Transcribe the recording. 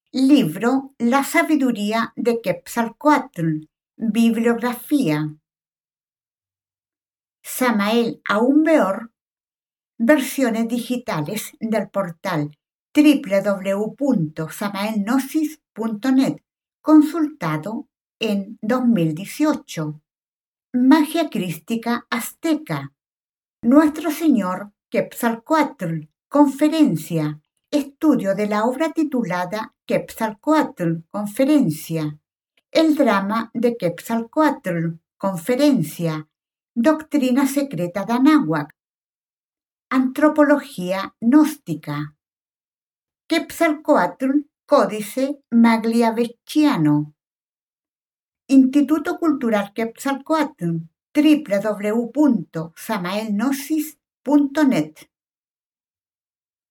Libro La sabiduría de Quetzalcóatl. Bibliografía. Samael Aumbeor. Versiones digitales del portal www.samaelgnosis.net, consultado en 2018. Magia crística azteca. Nuestro Señor Quetzalcóatl. Conferencia. Estudio de la obra titulada Quetzalcóatl. Conferencia. El drama de Quetzalcóatl. Conferencia. Doctrina secreta de Anáhuac. Antropología gnóstica. Quetzalcóatl. Códice Magliavecchiano. Instituto Cultural Quetzalcóatl. www.samaelgnosis.net.